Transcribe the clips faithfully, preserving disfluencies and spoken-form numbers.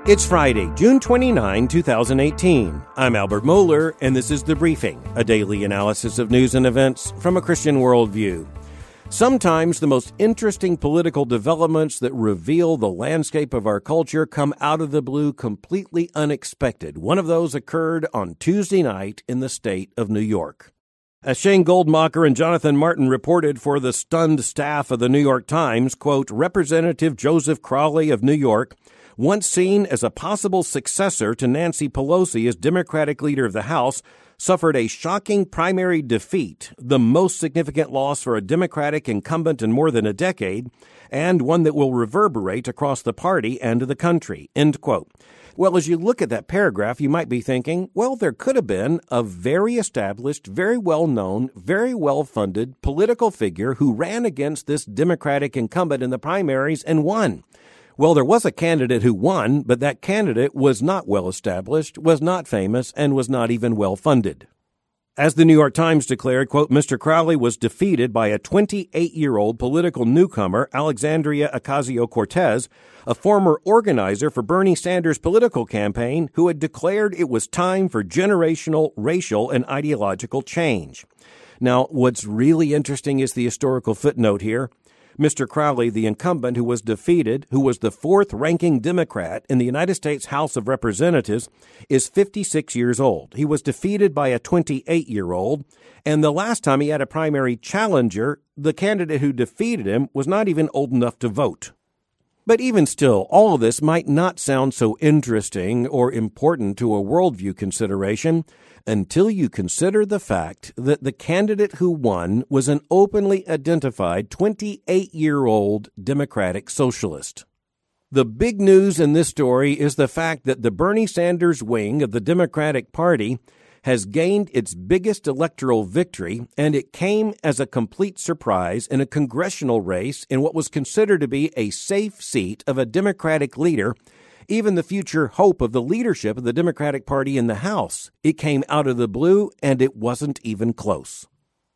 It's Friday, June twenty-ninth, twenty eighteen. I'm Albert Mohler, and this is The Briefing, a daily analysis of news and events from a Christian worldview. Sometimes the most interesting political developments that reveal the landscape of our culture come out of the blue completely unexpected. One of those occurred on Tuesday night in the state of New York. As Shane Goldmacher and Jonathan Martin reported for the stunned staff of the New York Times, quote, Representative Joseph Crowley of New York, once seen as a possible successor to Nancy Pelosi as Democratic leader of the House, suffered a shocking primary defeat, the most significant loss for a Democratic incumbent in more than a decade, and one that will reverberate across the party and the country, end quote. Well, as you look at that paragraph, you might be thinking, well, there could have been a very established, very well-known, very well-funded political figure who ran against this Democratic incumbent in the primaries and won. Well, there was a candidate who won, but that candidate was not well-established, was not famous, and was not even well-funded. As the New York Times declared, quote, Mister Crowley was defeated by a twenty-eight-year-old political newcomer, Alexandria Ocasio-Cortez, a former organizer for Bernie Sanders' political campaign, who had declared it was time for generational, racial, and ideological change. Now, what's really interesting is the historical footnote here. Mister Crowley, the incumbent who was defeated, who was the fourth-ranking Democrat in the United States House of Representatives, is fifty-six years old. He was defeated by a twenty-eight-year-old, and the last time he had a primary challenger, the candidate who defeated him was not even old enough to vote. But even still, all of this might not sound so interesting or important to a worldview consideration until you consider the fact that the candidate who won was an openly identified twenty-eight-year-old Democratic socialist. The big news in this story is the fact that the Bernie Sanders wing of the Democratic Party has gained its biggest electoral victory, and it came as a complete surprise in a congressional race in what was considered to be a safe seat of a Democratic leader, even the future hope of the leadership of the Democratic Party in the House. It came out of the blue, and it wasn't even close.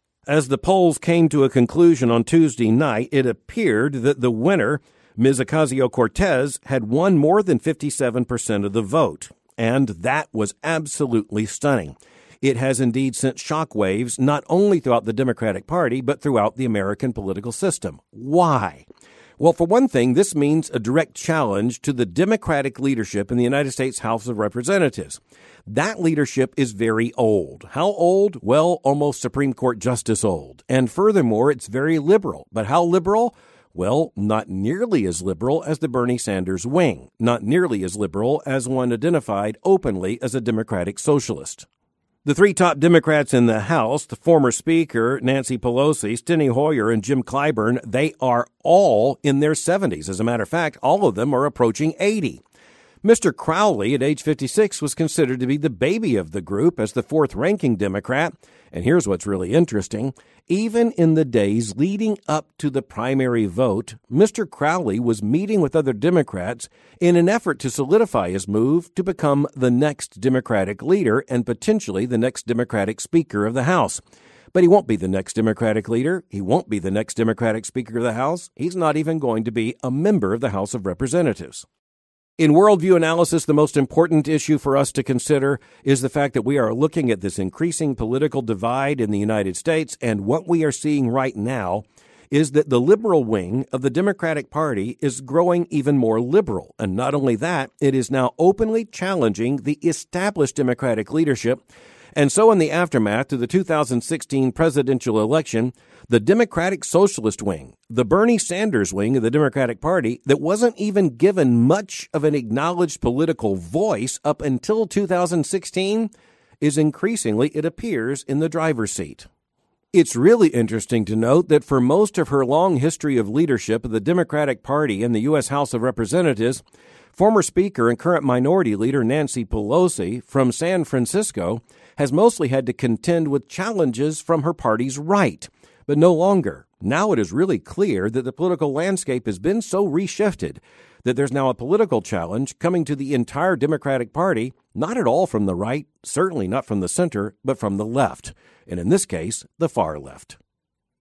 As the polls came to a conclusion on Tuesday night, it appeared that the winner, Miz Ocasio-Cortez, had won more than fifty-seven percent of the vote. And that was absolutely stunning. It has indeed sent shockwaves not only throughout the Democratic Party, but throughout the American political system. Why? Well, for one thing, this means a direct challenge to the Democratic leadership in the United States House of Representatives. That leadership is very old. How old? Well, almost Supreme Court justice old. And furthermore, it's very liberal. But how liberal? Well, not nearly as liberal as the Bernie Sanders wing, not nearly as liberal as one identified openly as a Democratic socialist. The three top Democrats in the House, the former Speaker, Nancy Pelosi, Steny Hoyer, and Jim Clyburn, they are all in their seventies. As a matter of fact, all of them are approaching eighty. Mister Crowley, at age fifty-six, was considered to be the baby of the group as the fourth-ranking Democrat. And here's what's really interesting. Even in the days leading up to the primary vote, Mister Crowley was meeting with other Democrats in an effort to solidify his move to become the next Democratic leader and potentially the next Democratic Speaker of the House. But he won't be the next Democratic leader. He won't be the next Democratic Speaker of the House. He's not even going to be a member of the House of Representatives. In worldview analysis, the most important issue for us to consider is the fact that we are looking at this increasing political divide in the United States, and what we are seeing right now is that the liberal wing of the Democratic Party is growing even more liberal. And not only that, it is now openly challenging the established Democratic leadership. And so in the aftermath to the two thousand sixteen presidential election, the Democratic Socialist wing, the Bernie Sanders wing of the Democratic Party, that wasn't even given much of an acknowledged political voice up until two thousand sixteen, is increasingly, it appears, in the driver's seat. It's really interesting to note that for most of her long history of leadership of the Democratic Party in the U S House of Representatives, former Speaker and current Minority Leader Nancy Pelosi from San Francisco has mostly had to contend with challenges from her party's right, but no longer. Now it is really clear that the political landscape has been so reshifted that there's now a political challenge coming to the entire Democratic Party, not at all from the right, certainly not from the center, but from the left, and in this case, the far left.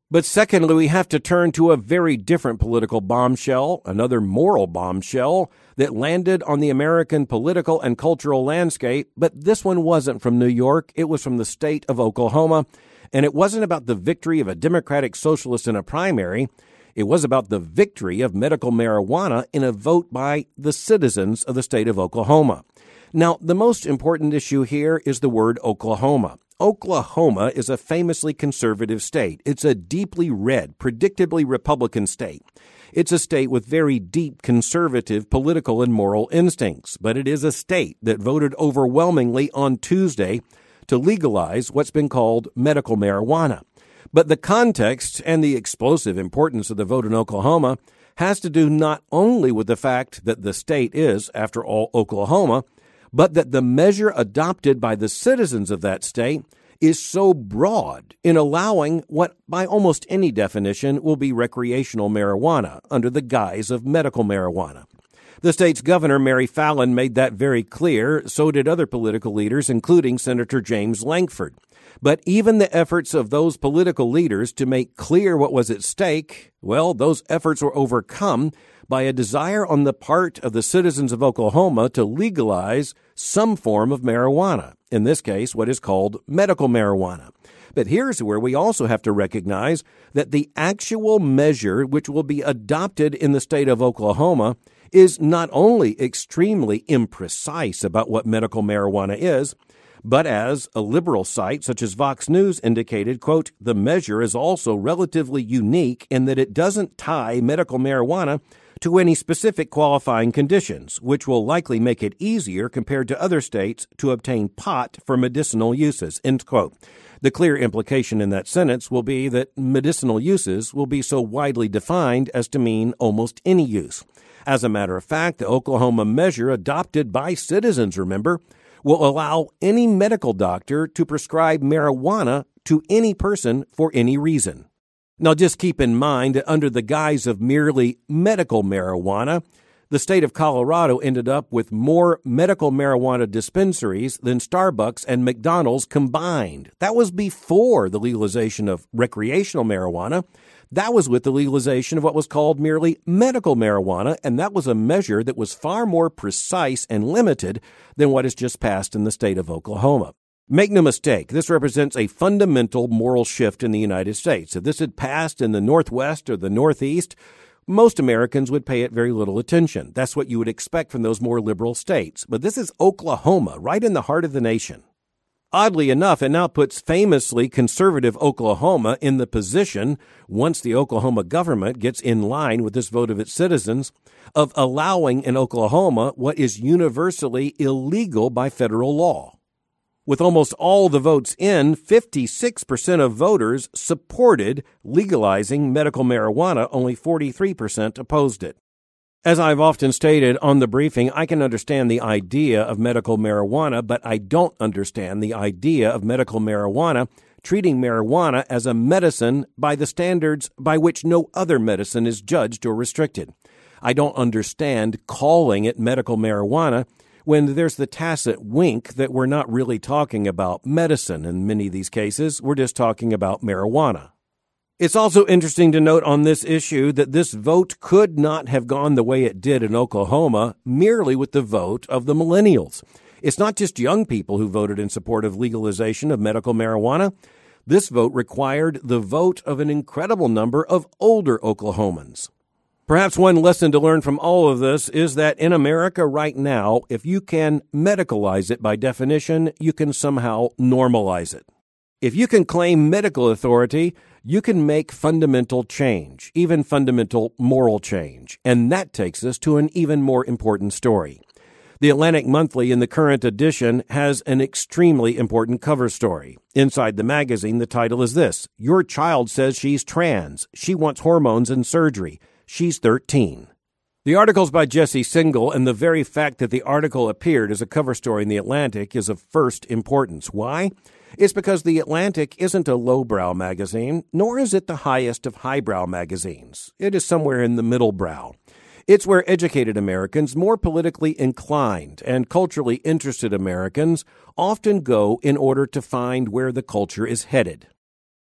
But secondly, we have to turn to a very different political bombshell, another moral bombshell that landed on the American political and cultural landscape. But this one wasn't from New York. It was from the state of Oklahoma. And it wasn't about the victory of a Democratic Socialist in a primary. It was about the victory of medical marijuana in a vote by the citizens of the state of Oklahoma. Now, the most important issue here is the word Oklahoma. Oklahoma is a famously conservative state. It's a deeply red, predictably Republican state. It's a state with very deep conservative political and moral instincts, but it is a state that voted overwhelmingly on Tuesday to legalize what's been called medical marijuana. But the context and the explosive importance of the vote in Oklahoma has to do not only with the fact that the state is, after all, Oklahoma, but that the measure adopted by the citizens of that state is so broad in allowing what, by almost any definition, will be recreational marijuana under the guise of medical marijuana. The state's governor, Mary Fallin, made that very clear. So did other political leaders, including Senator James Lankford. But even the efforts of those political leaders to make clear what was at stake, well, those efforts were overcome by a desire on the part of the citizens of Oklahoma to legalize some form of marijuana, in this case, what is called medical marijuana. But here's where we also have to recognize that the actual measure which will be adopted in the state of Oklahoma is not only extremely imprecise about what medical marijuana is, but as a liberal site such as Vox News indicated, quote, the measure is also relatively unique in that it doesn't tie medical marijuana to any specific qualifying conditions, which will likely make it easier compared to other states to obtain pot for medicinal uses, end quote. The clear implication in that sentence will be that medicinal uses will be so widely defined as to mean almost any use. As a matter of fact, the Oklahoma measure adopted by citizens, remember, will allow any medical doctor to prescribe marijuana to any person for any reason. Now, just keep in mind that under the guise of merely medical marijuana, the state of Colorado ended up with more medical marijuana dispensaries than Starbucks and McDonald's combined. That was before the legalization of recreational marijuana. That was with the legalization of what was called merely medical marijuana, and that was a measure that was far more precise and limited than what has just passed in the state of Oklahoma. Make no mistake, this represents a fundamental moral shift in the United States. If this had passed in the Northwest or the Northeast, most Americans would pay it very little attention. That's what you would expect from those more liberal states. But this is Oklahoma, right in the heart of the nation. Oddly enough, it now puts famously conservative Oklahoma in the position, once the Oklahoma government gets in line with this vote of its citizens, of allowing in Oklahoma what is universally illegal by federal law. With almost all the votes in, fifty-six percent of voters supported legalizing medical marijuana. Only forty-three percent opposed it. As I've often stated on the briefing, I can understand the idea of medical marijuana, but I don't understand the idea of medical marijuana treating marijuana as a medicine by the standards by which no other medicine is judged or restricted. I don't understand calling it medical marijuana when there's the tacit wink that we're not really talking about medicine in many of these cases. We're just talking about marijuana. It's also interesting to note on this issue that this vote could not have gone the way it did in Oklahoma merely with the vote of the millennials. It's not just young people who voted in support of legalization of medical marijuana. This vote required the vote of an incredible number of older Oklahomans. Perhaps one lesson to learn from all of this is that in America right now, if you can medicalize it by definition, you can somehow normalize it. If you can claim medical authority, you can make fundamental change, even fundamental moral change. And that takes us to an even more important story. The Atlantic Monthly in the current edition has an extremely important cover story. Inside the magazine, the title is this: Your child says she's trans. She wants hormones and surgery. She's thirteen. The article's by Jesse Singal, and the very fact that the article appeared as a cover story in The Atlantic is of first importance. Why? It's because The Atlantic isn't a lowbrow magazine, nor is it the highest of highbrow magazines. It is somewhere in the middle brow. It's where educated Americans, more politically inclined and culturally interested Americans, often go in order to find where the culture is headed.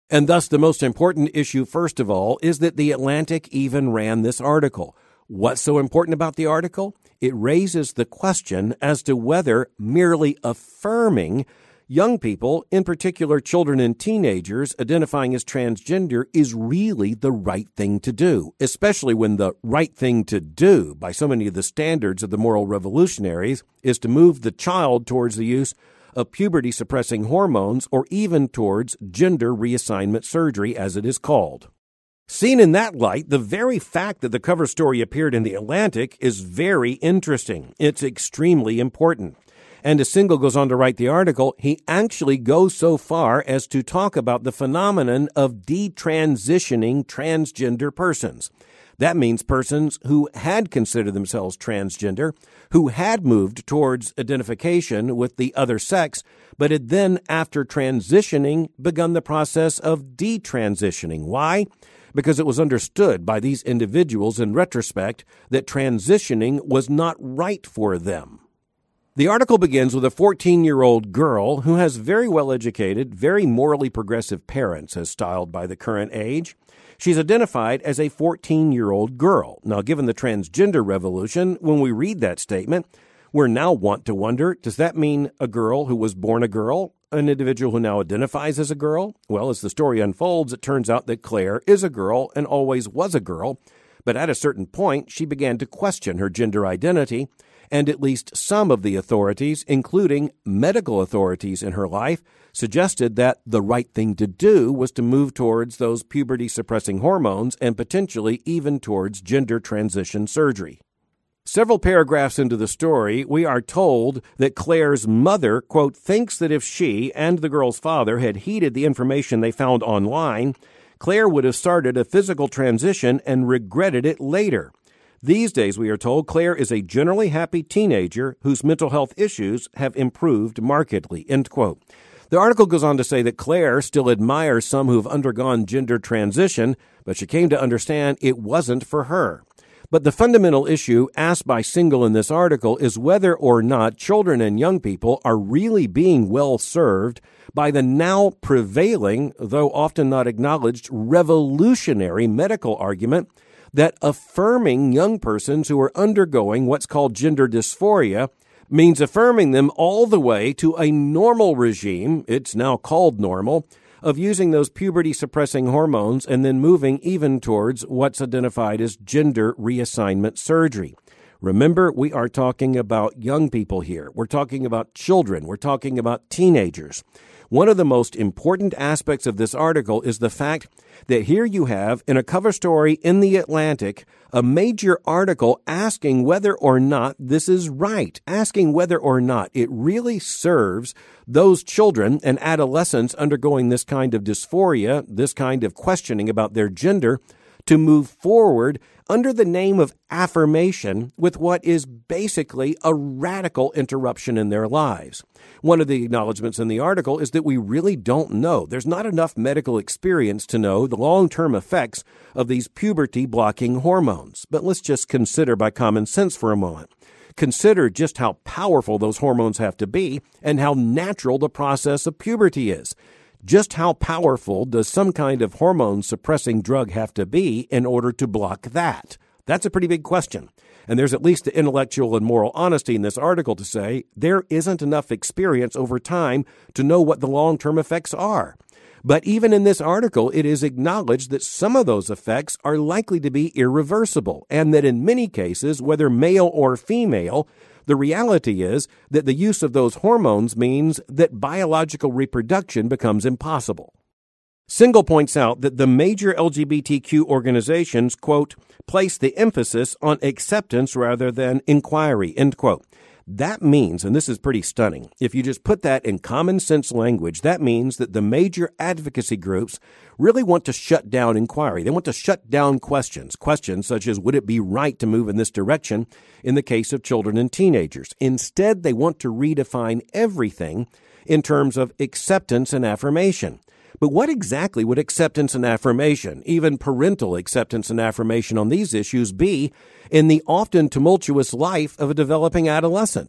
And thus the most important issue, first of all, is that The Atlantic even ran this article. What's so important about the article? It raises the question as to whether merely affirming young people, in particular children and teenagers, identifying as transgender is really the right thing to do, especially when the right thing to do, by so many of the standards of the moral revolutionaries, is to move the child towards the use of puberty-suppressing hormones or even towards gender reassignment surgery, as it is called. Seen in that light, the very fact that the cover story appeared in The Atlantic is very interesting. It's extremely important. And as Singal goes on to write the article, he actually goes so far as to talk about the phenomenon of detransitioning transgender persons. That means persons who had considered themselves transgender, who had moved towards identification with the other sex, but had then, after transitioning, begun the process of detransitioning. Why? Because it was understood by these individuals in retrospect that transitioning was not right for them. The article begins with a fourteen-year-old girl who has very well-educated, very morally progressive parents, as styled by the current age. She's identified as a fourteen-year-old girl. Now, given the transgender revolution, when we read that statement, we're now wont to wonder, does that mean a girl who was born a girl, an individual who now identifies as a girl? Well, as the story unfolds, it turns out that Claire is a girl and always was a girl, but at a certain point, she began to question her gender identity, and at least some of the authorities, including medical authorities in her life, suggested that the right thing to do was to move towards those puberty-suppressing hormones and potentially even towards gender transition surgery. Several paragraphs into the story, we are told that Claire's mother, quote, thinks that if she and the girl's father had heeded the information they found online, Claire would have started a physical transition and regretted it later. These days, we are told, Claire is a generally happy teenager whose mental health issues have improved markedly, end quote. The article goes on to say that Claire still admires some who have undergone gender transition, but she came to understand it wasn't for her. But the fundamental issue asked by Singal in this article is whether or not children and young people are really being well served by the now prevailing, though often not acknowledged, revolutionary medical argument that affirming young persons who are undergoing what's called gender dysphoria means affirming them all the way to a normal regime, it's now called normal, of using those puberty-suppressing hormones and then moving even towards what's identified as gender reassignment surgery. Remember, we are talking about young people here. We're talking about children. We're talking about teenagers. One of the most important aspects of this article is the fact that here you have, in a cover story in The Atlantic, a major article asking whether or not this is right, asking whether or not it really serves those children and adolescents undergoing this kind of dysphoria, this kind of questioning about their gender, to move forward under the name of affirmation with what is basically a radical interruption in their lives. One of the acknowledgments in the article is that we really don't know. There's not enough medical experience to know the long-term effects of these puberty-blocking hormones. But let's just consider by common sense for a moment. Consider just how powerful those hormones have to be and how natural the process of puberty is. Just how powerful does some kind of hormone-suppressing drug have to be in order to block that? That's a pretty big question. And there's at least the intellectual and moral honesty in this article to say there isn't enough experience over time to know what the long-term effects are. But even in this article, it is acknowledged that some of those effects are likely to be irreversible, and that in many cases, whether male or female, the reality is that the use of those hormones means that biological reproduction becomes impossible. Singal points out that the major L G B T Q organizations, quote, place the emphasis on acceptance rather than inquiry, end quote. That means, and this is pretty stunning, if you just put that in common sense language, that means that the major advocacy groups really want to shut down inquiry. They want to shut down questions, questions such as, would it be right to move in this direction in the case of children and teenagers? Instead, they want to redefine everything in terms of acceptance and affirmation. But what exactly would acceptance and affirmation, even parental acceptance and affirmation on these issues, be in the often tumultuous life of a developing adolescent?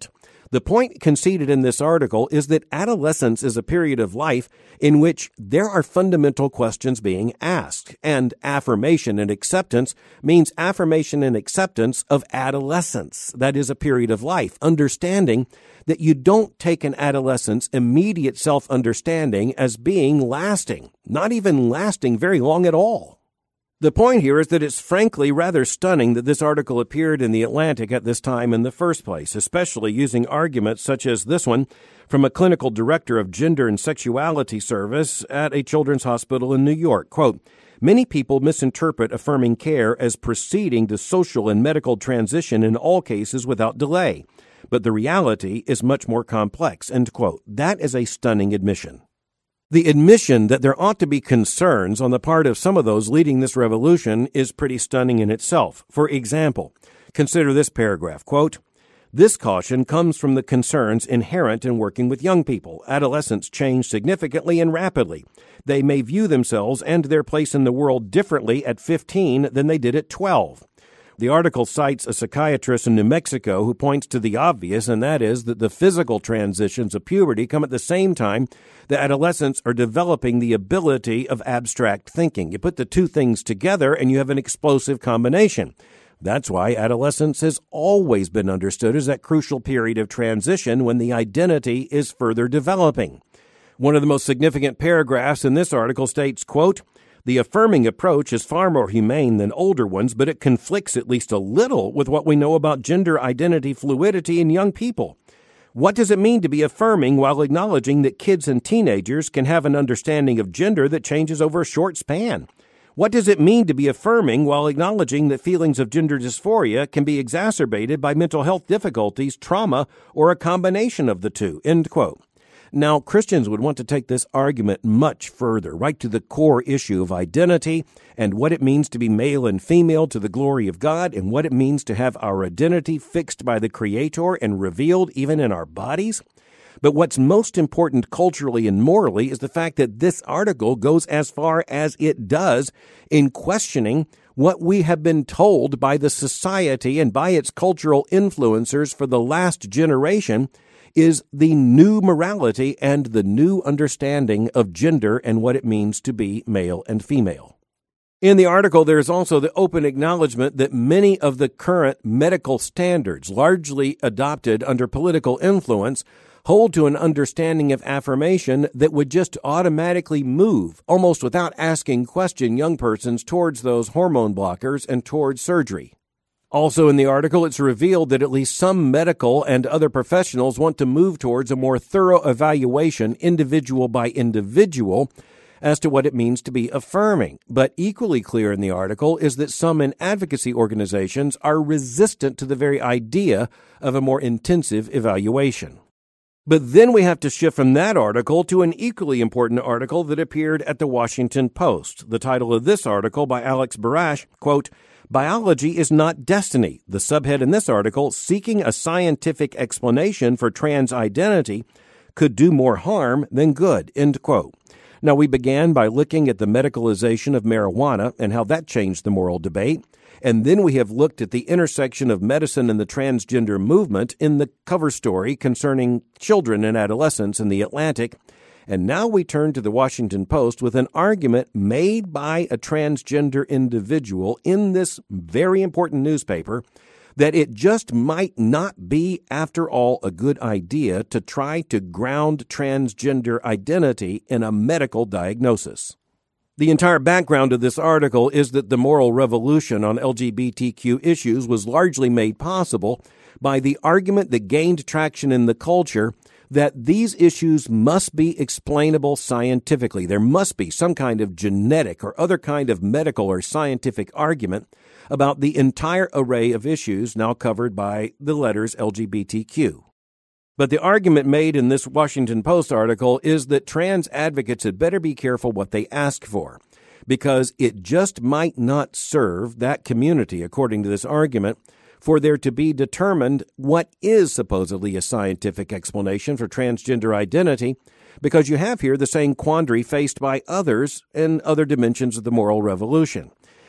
The point conceded in this article is that adolescence is a period of life in which there are fundamental questions being asked, and affirmation and acceptance means affirmation and acceptance of adolescence. That is a period of life, understanding that you don't take an adolescent's immediate self-understanding as being lasting, not even lasting very long at all. The point here is that it's frankly rather stunning that this article appeared in The Atlantic at this time in the first place, especially using arguments such as this one from a clinical director of gender and sexuality service at a children's hospital in New York. Quote, "Many people misinterpret affirming care as proceeding to social and medical transition in all cases without delay. But the reality is much more complex." End quote. That is a stunning admission. The admission that there ought to be concerns on the part of some of those leading this revolution is pretty stunning in itself. For example, consider this paragraph, quote, "This caution comes from the concerns inherent in working with young people. Adolescents change significantly and rapidly. They may view themselves and their place in the world differently at fifteen than they did at twelve. The article cites a psychiatrist in New Mexico who points to the obvious, and that is that the physical transitions of puberty come at the same time that adolescents are developing the ability of abstract thinking. You put the two things together and you have an explosive combination. That's why adolescence has always been understood as that crucial period of transition when the identity is further developing." One of the most significant paragraphs in this article states, quote, "The affirming approach is far more humane than older ones, but it conflicts at least a little with what we know about gender identity fluidity in young people. What does it mean to be affirming while acknowledging that kids and teenagers can have an understanding of gender that changes over a short span? What does it mean to be affirming while acknowledging that feelings of gender dysphoria can be exacerbated by mental health difficulties, trauma, or a combination of the two?" End quote. Now, Christians would want to take this argument much further, right to the core issue of identity and what it means to be male and female to the glory of God and what it means to have our identity fixed by the Creator and revealed even in our bodies. But what's most important culturally and morally is the fact that this article goes as far as it does in questioning what we have been told by the society and by its cultural influencers for the last generation is the new morality and the new understanding of gender and what it means to be male and female. In the article, there is also the open acknowledgement that many of the current medical standards, largely adopted under political influence, hold to an understanding of affirmation that would just automatically move, almost without asking question, young persons towards those hormone blockers and towards surgery. Also in the article, it's revealed that at least some medical and other professionals want to move towards a more thorough evaluation, individual by individual, as to what it means to be affirming. But equally clear in the article is that some in advocacy organizations are resistant to the very idea of a more intensive evaluation. But then we have to shift from that article to an equally important article that appeared at the Washington Post. The title of this article by Alex Barash, quote, "Biology is not destiny." The subhead in this article, "Seeking a scientific explanation for trans identity could do more harm than good," end quote. Now, we began by looking at the medicalization of marijuana and how that changed the moral debate. And then we have looked at the intersection of medicine and the transgender movement in the cover story concerning children and adolescents in The Atlantic. And now we turn to the Washington Post with an argument made by a transgender individual in this very important newspaper that it just might not be, after all, a good idea to try to ground transgender identity in a medical diagnosis. The entire background of this article is that the moral revolution on L G B T Q issues was largely made possible by the argument that gained traction in the culture that these issues must be explainable scientifically. There must be some kind of genetic or other kind of medical or scientific argument about the entire array of issues now covered by the letters L G B T Q. But the argument made in this Washington Post article is that trans advocates had better be careful what they ask for, because it just might not serve that community, according to this argument, for there to be determined what is supposedly a scientific explanation for transgender identity, because you have here the same quandary faced by others in other dimensions of the moral revolution.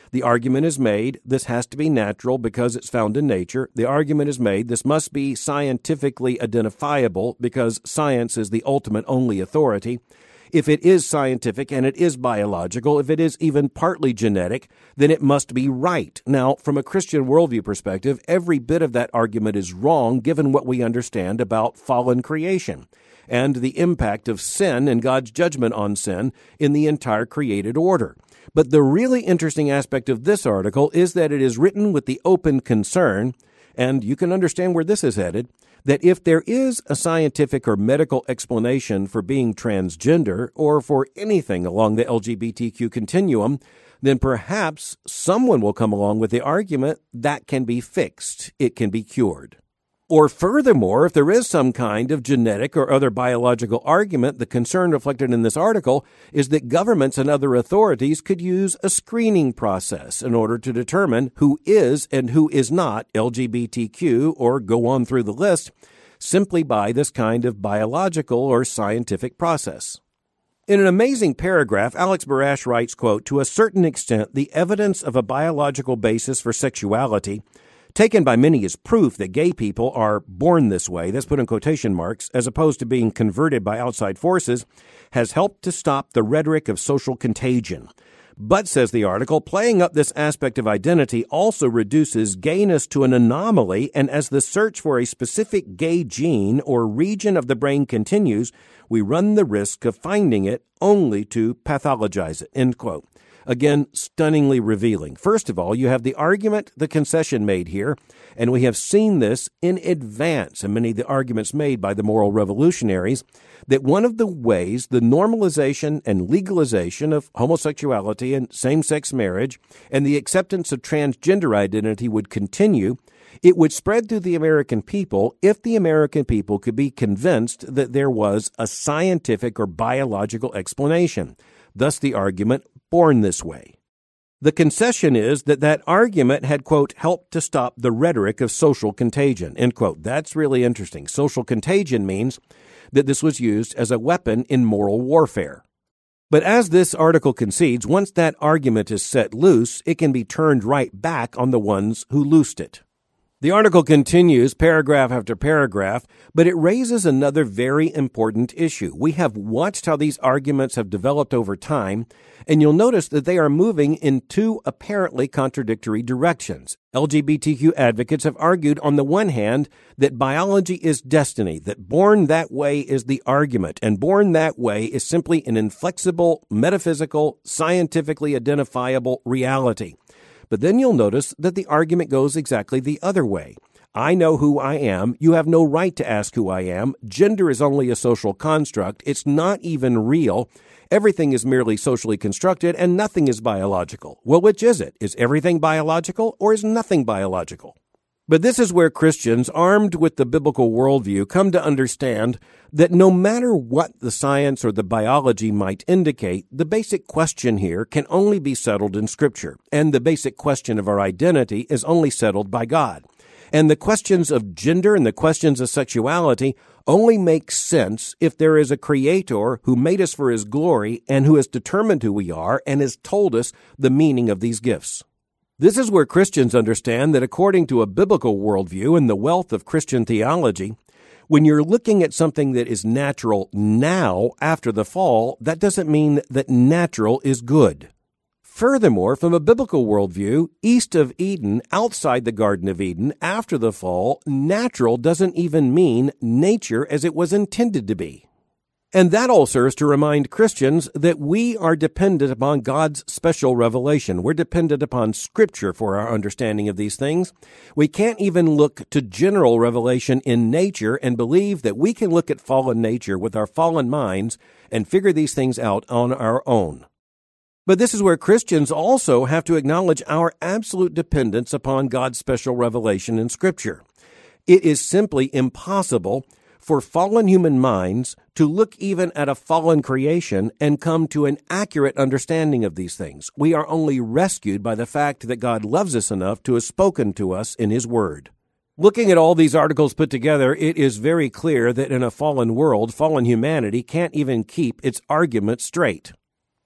The argument is made, this has to be natural because it's found in nature. The argument is made, this must be scientifically identifiable because science is the ultimate only authority. If it is scientific and it is biological, if it is even partly genetic, then it must be right. Now, from a Christian worldview perspective, every bit of that argument is wrong given what we understand about fallen creation and the impact of sin and God's judgment on sin in the entire created order. But the really interesting aspect of this article is that it is written with the open concern, and you can understand where this is headed, that if there is a scientific or medical explanation for being transgender or for anything along the L G B T Q continuum, then perhaps someone will come along with the argument that can be fixed, it can be cured. Or furthermore, if there is some kind of genetic or other biological argument, the concern reflected in this article is that governments and other authorities could use a screening process in order to determine who is and who is not L G B T Q or go on through the list simply by this kind of biological or scientific process. In an amazing paragraph, Alex Barash writes, quote, "To a certain extent, the evidence of a biological basis for sexuality taken by many as proof that gay people are born this way," that's put in quotation marks, as opposed to being converted by outside forces, has helped to stop the rhetoric of social contagion. But, says the article, playing up this aspect of identity also reduces gayness to an anomaly, and as the search for a specific gay gene or region of the brain continues, we run the risk of finding it only to pathologize it, end quote. Again, stunningly revealing. First of all, you have the argument, the concession made here, and we have seen this in advance in many of the arguments made by the moral revolutionaries, that one of the ways the normalization and legalization of homosexuality and same-sex marriage and the acceptance of transgender identity would continue, it would spread through the American people if the American people could be convinced that there was a scientific or biological explanation. Thus the argument, born this way. The concession is that that argument had, quote, helped to stop the rhetoric of social contagion, end quote. That's really interesting. Social contagion means that this was used as a weapon in moral warfare. But as this article concedes, once that argument is set loose, it can be turned right back on the ones who loosed it. The article continues paragraph after paragraph, but it raises another very important issue. We have watched how these arguments have developed over time, and you'll notice that they are moving in two apparently contradictory directions. L G B T Q advocates have argued on the one hand that biology is destiny, that born that way is the argument, and born that way is simply an inflexible, metaphysical, scientifically identifiable reality. But then you'll notice that the argument goes exactly the other way. I know who I am. You have no right to ask who I am. Gender is only a social construct. It's not even real. Everything is merely socially constructed, and nothing is biological. Well, which is it? Is everything biological, or is nothing biological? But this is where Christians, armed with the biblical worldview, come to understand that no matter what the science or the biology might indicate, the basic question here can only be settled in Scripture, and the basic question of our identity is only settled by God. And the questions of gender and the questions of sexuality only make sense if there is a Creator who made us for His glory and who has determined who we are and has told us the meaning of these gifts. This is where Christians understand that according to a biblical worldview and the wealth of Christian theology, when you're looking at something that is natural now after the fall, that doesn't mean that natural is good. Furthermore, from a biblical worldview, east of Eden, outside the Garden of Eden, after the fall, natural doesn't even mean nature as it was intended to be. And that all serves to remind Christians that we are dependent upon God's special revelation. We're dependent upon Scripture for our understanding of these things. We can't even look to general revelation in nature and believe that we can look at fallen nature with our fallen minds and figure these things out on our own. But this is where Christians also have to acknowledge our absolute dependence upon God's special revelation in Scripture. It is simply impossible for fallen human minds to look even at a fallen creation and come to an accurate understanding of these things. We are only rescued by the fact that God loves us enough to have spoken to us in His Word. Looking at all these articles put together, it is very clear that in a fallen world, fallen humanity can't even keep its argument straight.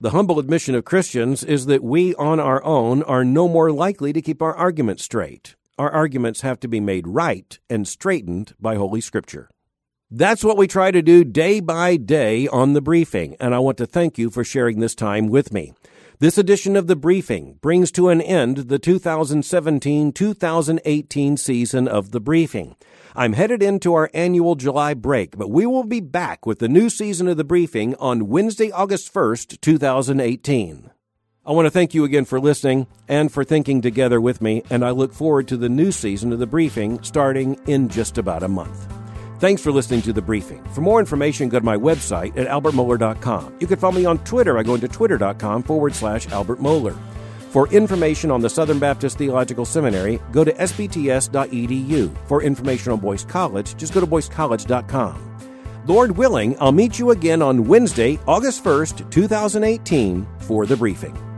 The humble admission of Christians is that we on our own are no more likely to keep our arguments straight. Our arguments have to be made right and straightened by Holy Scripture. That's what we try to do day by day on The Briefing, and I want to thank you for sharing this time with me. This edition of The Briefing brings to an end the two thousand seventeen two thousand eighteen season of The Briefing. I'm headed into our annual July break, but we will be back with the new season of The Briefing on Wednesday, August first, two thousand eighteen. I want to thank you again for listening and for thinking together with me, and I look forward to the new season of The Briefing starting in just about a month. Thanks for listening to The Briefing. For more information, go to my website at albert mohler dot com. You can follow me on Twitter by going to twitter.com forward slash Albert Mohler. For information on the Southern Baptist Theological Seminary, go to s b t s dot e d u. For information on Boyce College, just go to boyce college dot com. Lord willing, I'll meet you again on Wednesday, August first, two thousand eighteen, for The Briefing.